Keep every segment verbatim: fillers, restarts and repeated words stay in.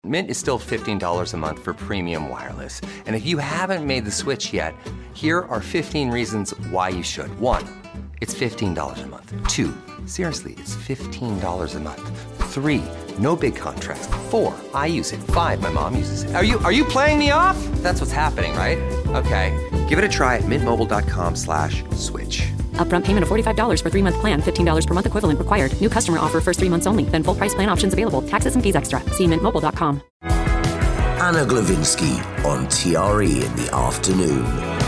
Mint is still fifteen dollars a month for premium wireless. And if you haven't made the switch yet, here are fifteen reasons why you should. One, it's fifteen dollars a month. Two, seriously, it's fifteen dollars a month. Three, no big contracts. Four, I use it. Five, my mom uses it. Are you are you playing me off? That's what's happening, right? Okay, give it a try at mintmobile.com slash switch. Upfront payment of forty-five dollars for three-month plan, fifteen dollars per month equivalent required. New customer offer first three months only. Then full price plan options available. Taxes and fees extra. See mint mobile dot com. Anna Glavinsky on T R E in the afternoon.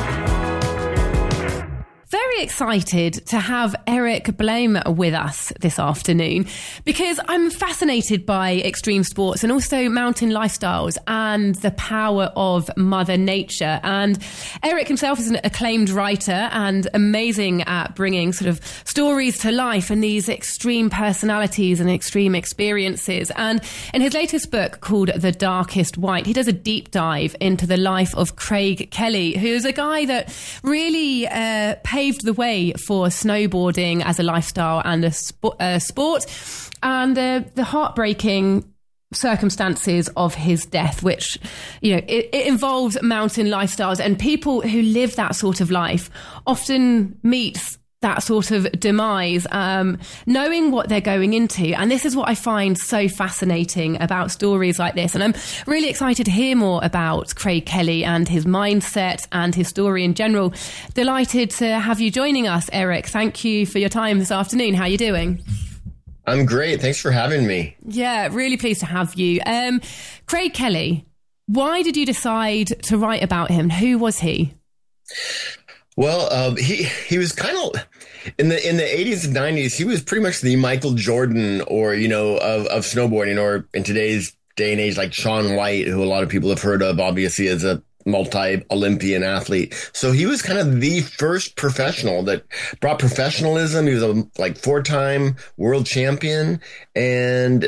Very excited to have Eric Blehm with us this afternoon because I'm fascinated by extreme sports and also mountain lifestyles and the power of Mother Nature. And Eric himself is an acclaimed writer and amazing at bringing sort of stories to life and these extreme personalities and extreme experiences. And in his latest book called The Darkest White, he does a deep dive into the life of Craig Kelly, who's a guy that really uh, paved the way for snowboarding as a lifestyle and a, sp- a sport, and uh, the heartbreaking circumstances of his death, which, you know, it, it involves mountain lifestyles, and people who live that sort of life often meet that sort of demise, um, knowing what they're going into. And this is what I find so fascinating about stories like this. And I'm really excited to hear more about Craig Kelly and his mindset and his story in general. Delighted to have you joining us, Eric. Thank you for your time this afternoon. How are you doing? I'm great. Thanks for having me. Yeah, really pleased to have you. Um, Craig Kelly, why did you decide to write about him? Who was he? Well, um, he he was kind of in the in the eighties and nineties. He was pretty much the Michael Jordan, or you know, of of snowboarding, or in today's day and age, like Shaun White, who a lot of people have heard of, obviously as a multi-Olympian athlete. So he was kind of the first professional that brought professionalism. He was a like four-time world champion, and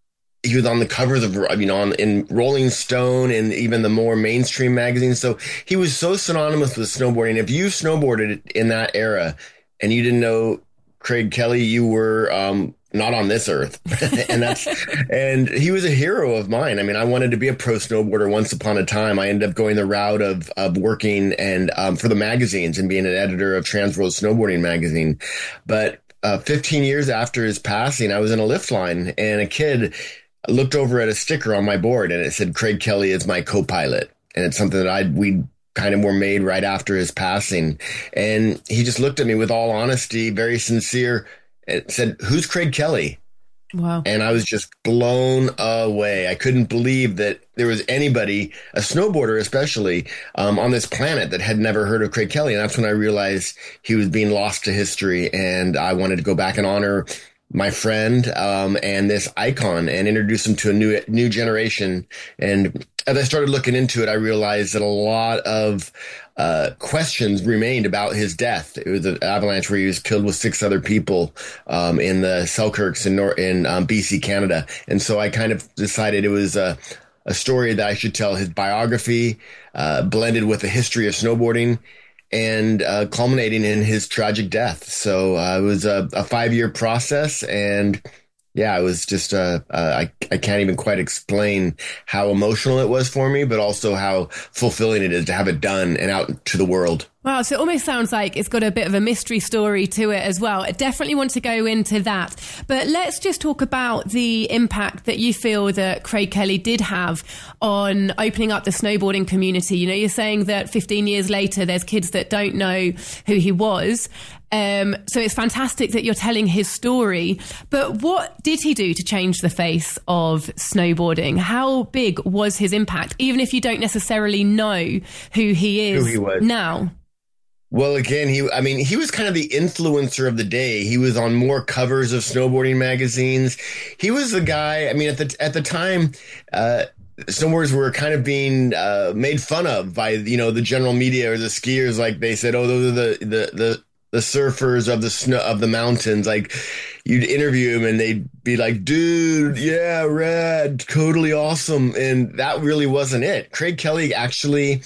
he was on the covers of, you know, on, in Rolling Stone and even the more mainstream magazines. So he was so synonymous with snowboarding. If you snowboarded in that era and you didn't know Craig Kelly, you were um, not on this earth. and that's and he was a hero of mine. I mean, I wanted to be a pro snowboarder once upon a time. I ended up going the route of of working and um, for the magazines and being an editor of Transworld Snowboarding magazine. But uh, fifteen years after his passing, I was in a lift line, and a kid I looked over at a sticker on my board, and it said Craig Kelly is my co-pilot. And it's something that I we kind of were made right after his passing. And he just looked at me with all honesty, very sincere, and said, "Who's Craig Kelly?" Wow. And I was just blown away. I couldn't believe that there was anybody, a snowboarder especially, um, on this planet that had never heard of Craig Kelly. And that's when I realized he was being lost to history. And I wanted to go back and honor my friend, um, and this icon, and introduce him to a new, new generation. And as I started looking into it, I realized that a lot of, uh, questions remained about his death. It was an avalanche where he was killed with six other people, um, in the Selkirks in, Nor- in, um, B C, Canada. And so I kind of decided it was a, a story that I should tell, his biography, uh, blended with the history of snowboarding, and uh, culminating in his tragic death. So uh, it was a, a five-year process, and yeah, it was just, uh, uh, I, I can't even quite explain how emotional it was for me, but also how fulfilling it is to have it done and out to the world. Wow, so it almost sounds like it's got a bit of a mystery story to it as well. I definitely want to go into that. But let's just talk about the impact that you feel that Craig Kelly did have on opening up the snowboarding community. You know, you're saying that fifteen years later, there's kids that don't know who he was. Um, so it's fantastic that you're telling his story. But what did he do to change the face of snowboarding? How big was his impact, even if you don't necessarily know who he is who he was now? Well, again, he, I mean, he was kind of the influencer of the day. He was on more covers of snowboarding magazines. He was the guy, I mean, at the, at the time, uh, snowboarders were kind of being, uh, made fun of by, you know, the general media or the skiers. Like they said, oh, those are the, the, the, the surfers of the snow, of the mountains. Like you'd interview him and they'd be like, dude, yeah, rad, totally awesome. And that really wasn't it. Craig Kelly actually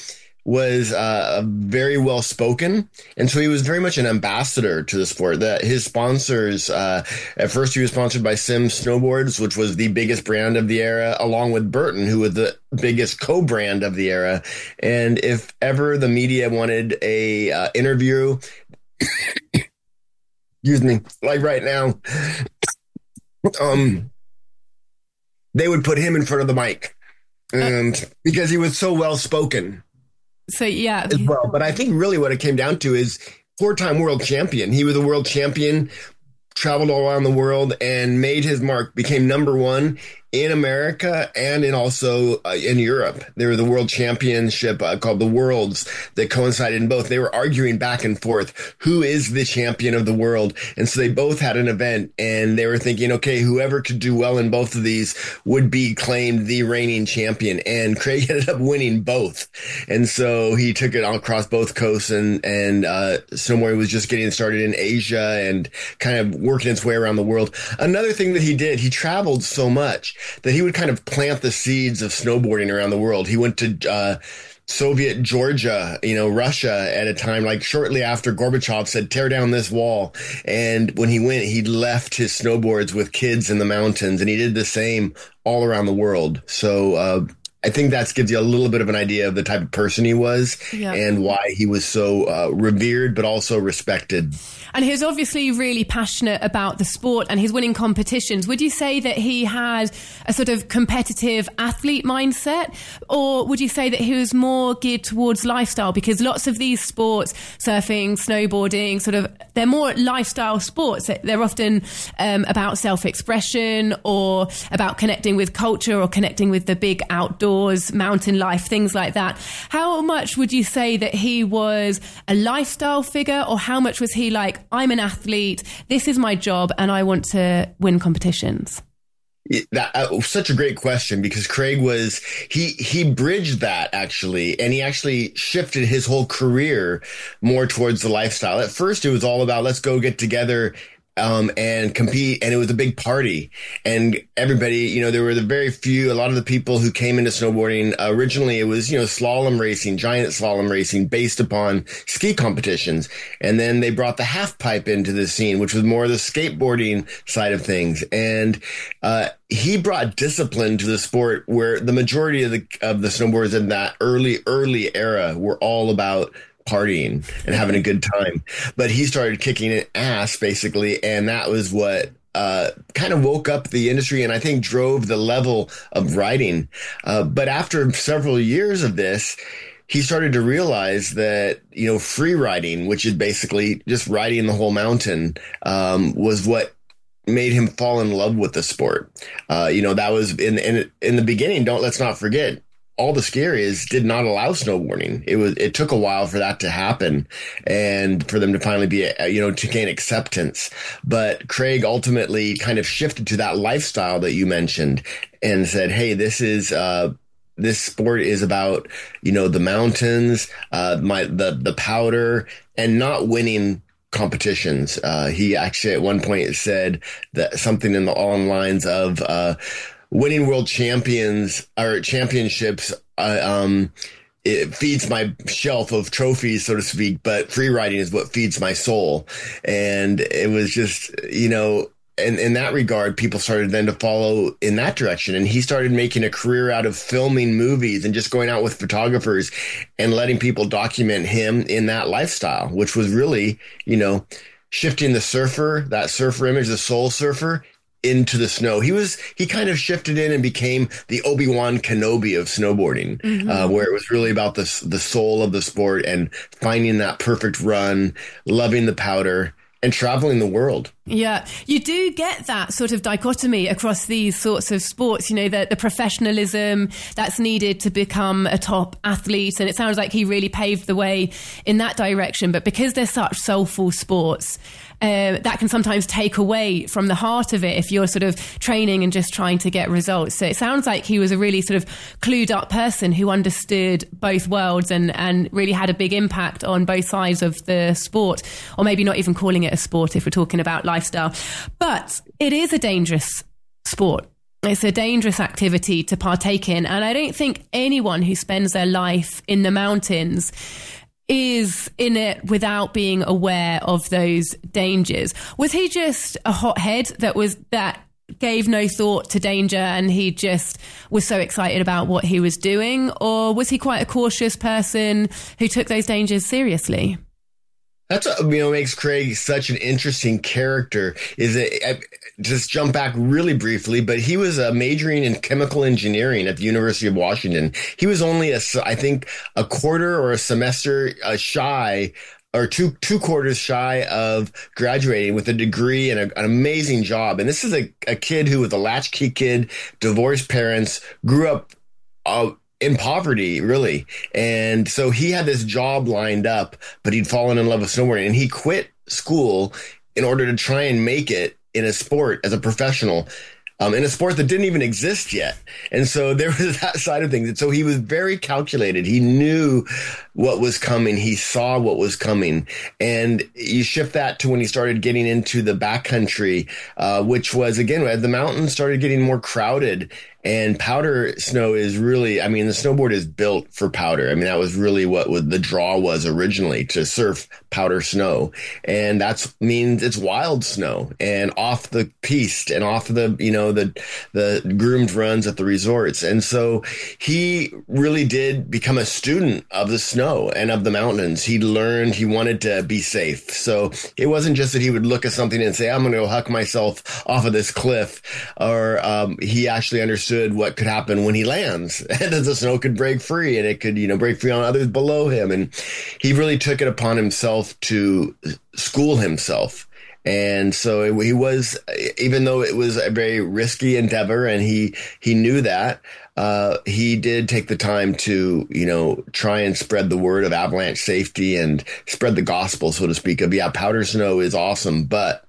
was uh, very well spoken, and so he was very much an ambassador to the sport. That his sponsors, uh, at first he was sponsored by Sim Snowboards, which was the biggest brand of the era, along with Burton, who was the biggest co-brand of the era. And if ever the media wanted a uh, interview, excuse me, like right now, um, they would put him in front of the mic, and uh, because he was so well spoken. So, yeah. As well. But I think really what it came down to is four-time world champion. He was a world champion, traveled all around the world, and made his mark, became number one in America and in also uh, in Europe. There was a world championship uh, called the Worlds that coincided in both. They were arguing back and forth, who is the champion of the world? And so they both had an event, and they were thinking, okay, whoever could do well in both of these would be claimed the reigning champion. And Craig ended up winning both. And so he took it all across both coasts, and, and uh, snowboarding was just getting started in Asia and kind of working its way around the world. Another thing that he did, he traveled so much that he would kind of plant the seeds of snowboarding around the world. He went to uh, Soviet Georgia, you know, Russia at a time, like shortly after Gorbachev said, tear down this wall. And when he went, he left his snowboards with kids in the mountains, and he did the same all around the world. So uh, I think that gives you a little bit of an idea of the type of person he was, yeah, and why he was so uh, revered, but also respected. And he was obviously really passionate about the sport and his winning competitions. Would you say that he had a sort of competitive athlete mindset, or would you say that he was more geared towards lifestyle? Because lots of these sports, surfing, snowboarding, sort of, they're more lifestyle sports. They're often um, about self-expression or about connecting with culture or connecting with the big outdoors, mountain life, things like that. How much would you say that he was a lifestyle figure, or how much was he like, I'm an athlete, this is my job, and I want to win competitions? That, uh, such a great question, because Craig was, he, he bridged that actually, and he actually shifted his whole career more towards the lifestyle. At first it was all about, let's go get together Um, and compete. And it was a big party, and everybody, you know, there were the very few, a lot of the people who came into snowboarding, uh, originally it was, you know, slalom racing, giant slalom racing based upon ski competitions. And then they brought the half pipe into the scene, which was more the skateboarding side of things. And, uh, he brought discipline to the sport, where the majority of the, of the snowboarders in that early, early era were all about partying and having a good time. But he started kicking it ass, basically, and that was what uh, kind of woke up the industry, and I think drove the level of riding. Uh, but after several years of this, he started to realize that, you know, free riding, which is basically just riding the whole mountain, um, was what made him fall in love with the sport. Uh, you know, that was in, in, in the beginning. Don't, let's not forget, all the ski areas did not allow snowboarding. It was, it took a while for that to happen and for them to finally be, you know, to gain acceptance. But Craig ultimately kind of shifted to that lifestyle that you mentioned and said, hey, this is, uh, this sport is about, you know, the mountains, uh, my, the, the powder, and not winning competitions. Uh, he actually at one point said that something in the along lines of, uh, winning world champions or championships, uh, um, it feeds my shelf of trophies, so to speak, but free riding is what feeds my soul. And it was just, you know, in, in that regard, people started then to follow in that direction. And he started making a career out of filming movies and just going out with photographers and letting people document him in that lifestyle, which was really, you know, shifting the surfer, that surfer image, the soul surfer, into the snow. He was, he kind of shifted in and became the Obi-Wan Kenobi of snowboarding, mm-hmm. uh, where it was really about the, the soul of the sport and finding that perfect run, loving the powder, and traveling the world. Yeah, you do get that sort of dichotomy across these sorts of sports, you know, the, the professionalism that's needed to become a top athlete. And it sounds like he really paved the way in that direction. But because they're such soulful sports, Uh, that can sometimes take away from the heart of it if you're sort of training and just trying to get results. So it sounds like he was a really sort of clued up person who understood both worlds and, and really had a big impact on both sides of the sport, or maybe not even calling it a sport if we're talking about lifestyle. But it is a dangerous sport. It's a dangerous activity to partake in. And I don't think anyone who spends their life in the mountains is in it without being aware of those dangers. Was he just a hothead that was that gave no thought to danger and he just was so excited about what he was doing? Or was he quite a cautious person who took those dangers seriously? That's what, you know, makes Craig such an interesting character. Is it, just jump back really briefly, but he was uh, majoring in chemical engineering at the University of Washington. He was only, a, I think, a quarter or a semester uh, shy or two two quarters shy of graduating with a degree and a, an amazing job. And this is a, a kid who was a latchkey kid, divorced parents, grew up uh, in poverty, really. And so he had this job lined up, but he'd fallen in love with snowboarding and he quit school in order to try and make it in a sport as a professional. Um, in a sport that didn't even exist yet. And so there was that side of things. And so he was very calculated. He knew what was coming. He saw what was coming. And you shift that to when he started getting into the backcountry, uh, which was, again, as the mountains started getting more crowded. And powder snow is really, I mean, the snowboard is built for powder. I mean, that was really what the draw was originally, to surf powder snow. And that means it's wild snow and off the piste and off the, you know, the, the groomed runs at the resorts. And so he really did become a student of the snow and of the mountains. He learned, he wanted to be safe. So it wasn't just that he would look at something and say, I'm going to go huck myself off of this cliff, or um, he actually understood what could happen when he lands, and that the snow could break free and it could, you know, break free on others below him. And he really took it upon himself to school himself. And so he was, even though it was a very risky endeavor and he, he knew that, uh, he did take the time to, you know, try and spread the word of avalanche safety and spread the gospel, so to speak, of, yeah, powder snow is awesome, but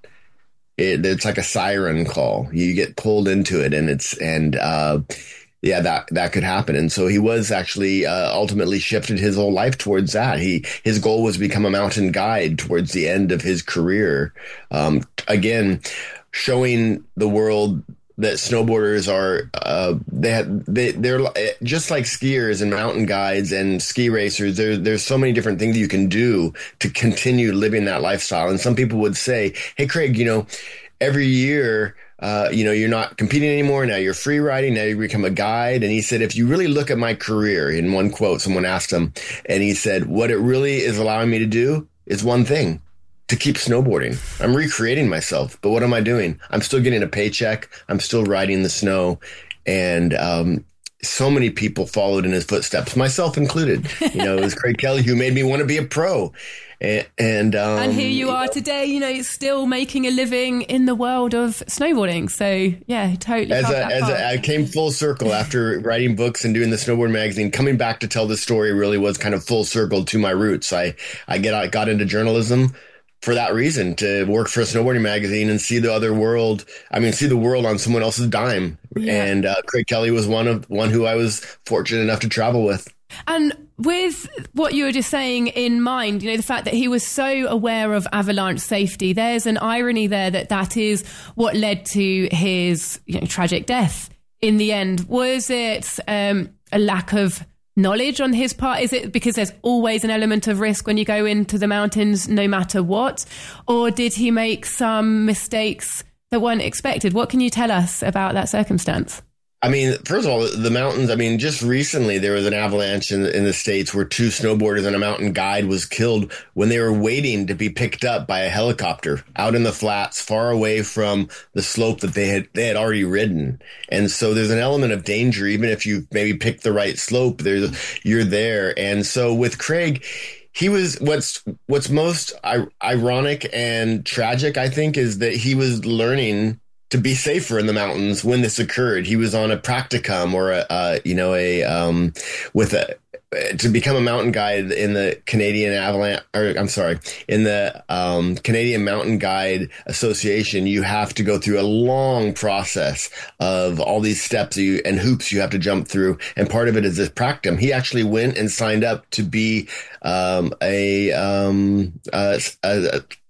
It, it's like a siren call. You get pulled into it, and it's and uh, yeah, that that could happen. And so he was actually uh, ultimately shifted his whole life towards that. He his goal was to become a mountain guide towards the end of his career. Um, again, showing the world that snowboarders are uh, they have, they they're just like skiers and mountain guides and ski racers. There there's so many different things you can do to continue living that lifestyle. And some people would say, "Hey, Craig, you know, every year, uh, you know, you're not competing anymore. Now you're free riding. Now you become a guide." And he said, "If you really look at my career," in one quote, someone asked him, and he said, "What it really is allowing me to do is one thing." To keep snowboarding. I'm recreating myself, but what am I doing? I'm still getting a paycheck. I'm still riding the snow. And um, so many people followed in his footsteps, myself included. You know, it was Craig Kelly who made me want to be a pro. And and, um, and here you are today, you know, still making a living in the world of snowboarding. So, yeah, totally. As, a, as a, I came full circle after writing books and doing the Snowboard magazine. Coming back to tell the story really was kind of full circle to my roots. I, I get I got into journalism for that reason, to work for a snowboarding magazine and see the other world. I mean, see the world on someone else's dime. Yeah. And uh, Craig Kelly was one of one who I was fortunate enough to travel with. And with what you were just saying in mind, you know, the fact that he was so aware of avalanche safety, there's an irony there that that is what led to his, you know, tragic death in the end. Was it um, a lack of knowledge on his part? Is it because there's always an element of risk when you go into the mountains, no matter what? Or did he make some mistakes that weren't expected? What can you tell us about that circumstance? I mean, first of all, the mountains, I mean, just recently there was an avalanche in, in the States where two snowboarders and a mountain guide was killed when they were waiting to be picked up by a helicopter out in the flats, far away from the slope that they had, they had already ridden. And so there's an element of danger, even if you maybe pick the right slope, there's, you're there. And so with Craig, he was, what's, what's most I- ironic and tragic, I think, is that he was learning to be safer in the mountains when this occurred. He was on a practicum or a, uh, you know, a, um, with a, to become a mountain guide in the Canadian Avalanche, or I'm sorry, in the, um, Canadian Mountain Guide Association, you have to go through a long process of all these steps you, and hoops you have to jump through. And part of it is this practicum. He actually went and signed up to be, um, a, um, a, a,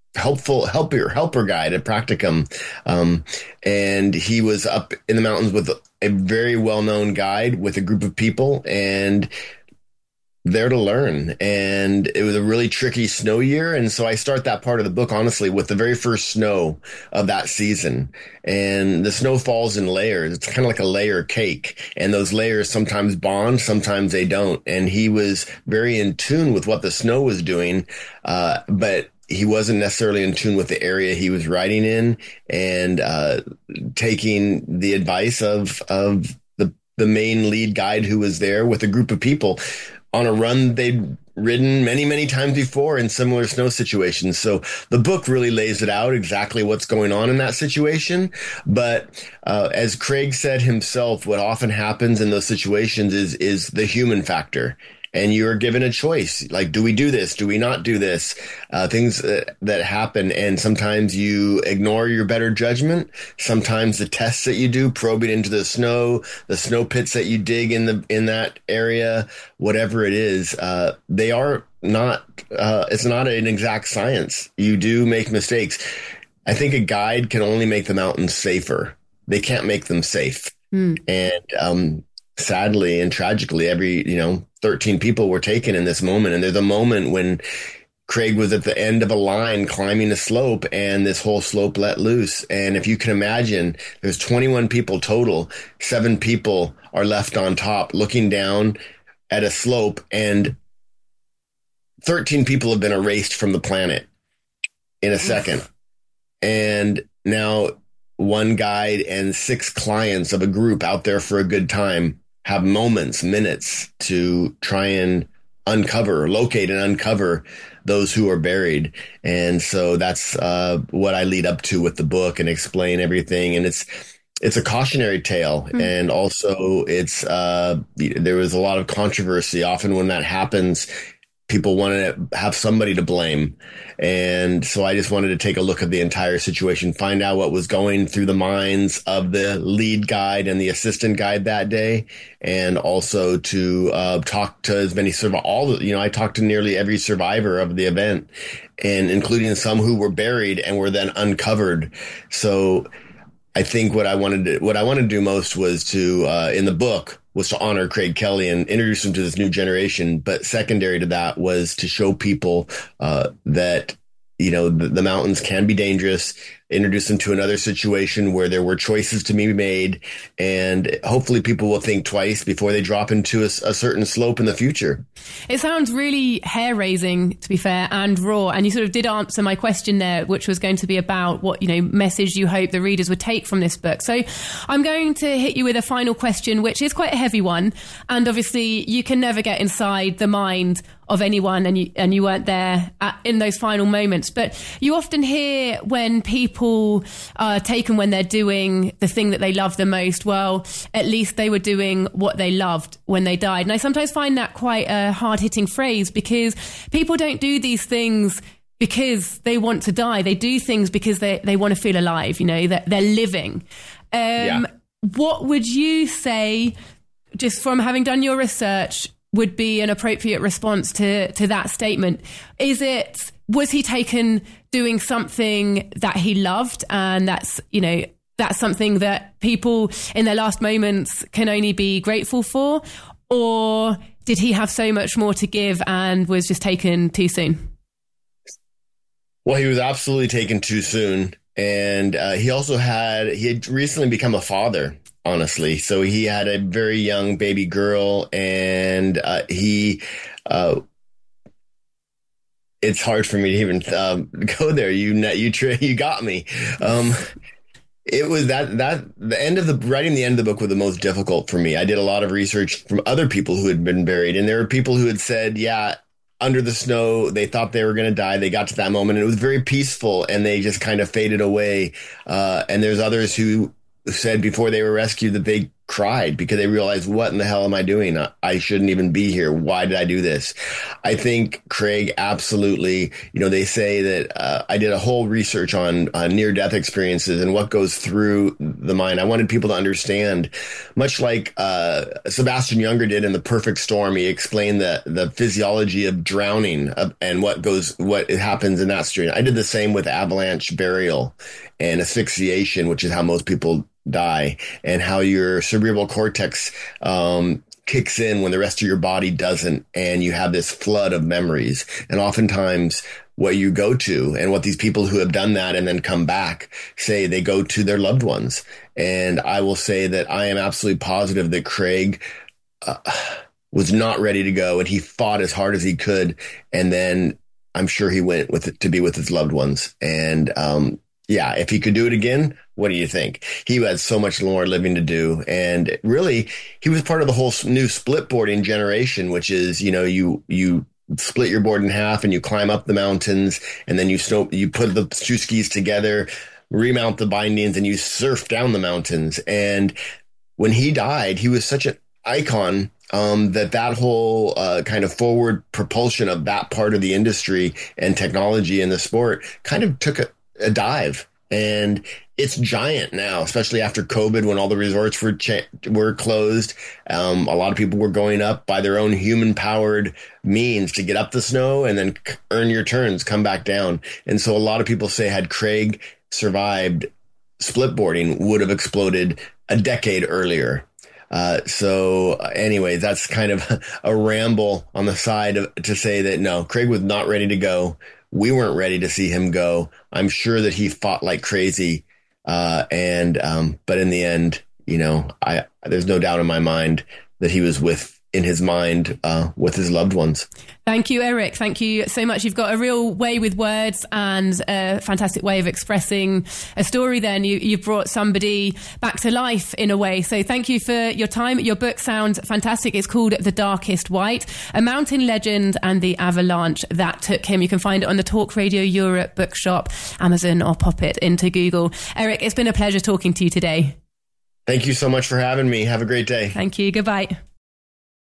helpful helper helper guide at Practicum, um, and he was up in the mountains with a very well known guide with a group of people, and there to learn. And it was a really tricky snow year. And so I start that part of the book, honestly, with the very first snow of that season. And the snow falls in layers. It's kind of like a layer cake. And those layers sometimes bond, sometimes they don't. And he was very in tune with what the snow was doing. Uh, but he wasn't necessarily in tune with the area he was riding in, and, uh, taking the advice of, of the, the main lead guide who was there with a group of people on a run they'd ridden many, many times before in similar snow situations. So the book really lays it out exactly what's going on in that situation. But uh, as Craig said himself, what often happens in those situations is is the human factor. And you're given a choice. Like, do we do this? Do we not do this? Uh, things that, that happen. And sometimes you ignore your better judgment. Sometimes the tests that you do, probing into the snow, the snow pits that you dig in the, in that area, whatever it is, uh, they are not, uh, it's not an exact science. You do make mistakes. I think a guide can only make the mountains safer. They can't make them safe. Mm. And, um, sadly and tragically, every, you know, thirteen people were taken in this moment. And there's a moment when Craig was at the end of a line climbing a slope, and this whole slope let loose. And if you can imagine, there's twenty-one people total. Seven people are left on top looking down at a slope, and thirteen people have been erased from the planet in a second. And now one guide and six clients of a group out there for a good time have moments, minutes to try and uncover, locate and uncover those who are buried. And so that's uh, what I lead up to with the book and explain everything. And it's it's a cautionary tale. Mm-hmm. And also it's uh, there was a lot of controversy. Often when that happens, people want to have somebody to blame. And so I just wanted to take a look at the entire situation, find out what was going through the minds of the lead guide and the assistant guide that day. And also to uh, talk to as many, surv- all the, you know, I talked to nearly every survivor of the event, and including some who were buried and were then uncovered. So I think what I wanted to, what I wanted to do most was to, uh, in the book, was to honor Craig Kelly and introduce him to this new generation. But secondary to that was to show people uh, that, you know, the, the mountains can be dangerous, introduce them to another situation where there were choices to be made. And hopefully people will think twice before they drop into a, a certain slope in the future. It sounds really hair-raising, to be fair, and raw. And you sort of did answer my question there, which was going to be about what, you know, message you hope the readers would take from this book. So I'm going to hit you with a final question, which is quite a heavy one. And obviously you can never get inside the mind of anyone, and you and you weren't there at, in those final moments. But you often hear when people are taken when they're doing the thing that they love the most, well, at least they were doing what they loved when they died. And I sometimes find that quite a hard-hitting phrase, because people don't do these things because they want to die. They do things because they, they want to feel alive, you know, that they're living. Um, yeah. What would you say, just from having done your research, would be an appropriate response to, to that statement? Is it, was he taken doing something that he loved, and that's, you know, that's something that people in their last moments can only be grateful for? Or did he have so much more to give and was just taken too soon? Well, he was absolutely taken too soon. And uh, he also had, he had recently become a father, honestly. So he had a very young baby girl, and uh, he, uh, it's hard for me to even um, go there. You, you, you got me. Um, it was that, that the end of the writing, the end of the book was the most difficult for me. I did a lot of research from other people who had been buried, and there were people who had said, yeah, under the snow, they thought they were going to die. They got to that moment and it was very peaceful, and they just kind of faded away. Uh, and there's others who said before they were rescued that they cried because they realized, what in the hell am I doing? I shouldn't even be here. Why did I do this? I think Craig absolutely, you know, they say that uh, I did a whole research on uh, near-death experiences and what goes through the mind. I wanted people to understand, much like uh, Sebastian Junger did in The Perfect Storm. He explained the, the physiology of drowning uh, and what goes, what happens in that stream. I did the same with avalanche burial and asphyxiation, which is how most people die, and how your cerebral cortex um, kicks in when the rest of your body doesn't, and you have this flood of memories. And oftentimes what you go to, and what these people who have done that and then come back say, they go to their loved ones. And I will say that I am absolutely positive that Craig uh, was not ready to go, and he fought as hard as he could, and then I'm sure he went with it to be with his loved ones. And um, yeah, if he could do it again, what do you think? He had so much more living to do. And really, he was part of the whole new split boarding generation, which is, you know, you, you split your board in half and you climb up the mountains, and then you snow, you put the shoe skis together, remount the bindings, and you surf down the mountains. And when he died, he was such an icon um, that that whole uh, kind of forward propulsion of that part of the industry and technology in the sport kind of took a, a dive. And it's giant now, especially after COVID, when all the resorts were cha- were closed. Um, a lot of people were going up by their own human-powered means to get up the snow and then c- earn your turns, come back down. And so a lot of people say, had Craig survived, splitboarding would have exploded a decade earlier. Uh, so anyway, that's kind of a ramble on the side of, to say that no, Craig was not ready to go. We weren't ready to see him go. I'm sure that he fought like crazy. Uh, and, um, but in the end, you know, I, there's no doubt in my mind that he was with, in his mind, uh, with his loved ones. Thank you, Eric. Thank you so much. You've got a real way with words and a fantastic way of expressing a story then. You, you've brought somebody back to life in a way. So thank you for your time. Your book sounds fantastic. It's called The Darkest White, a mountain legend and the avalanche that took him. You can find it on the Talk Radio Europe bookshop, Amazon, or pop it into Google. Eric, it's been a pleasure talking to you today. Thank you so much for having me. Have a great day. Thank you. Goodbye.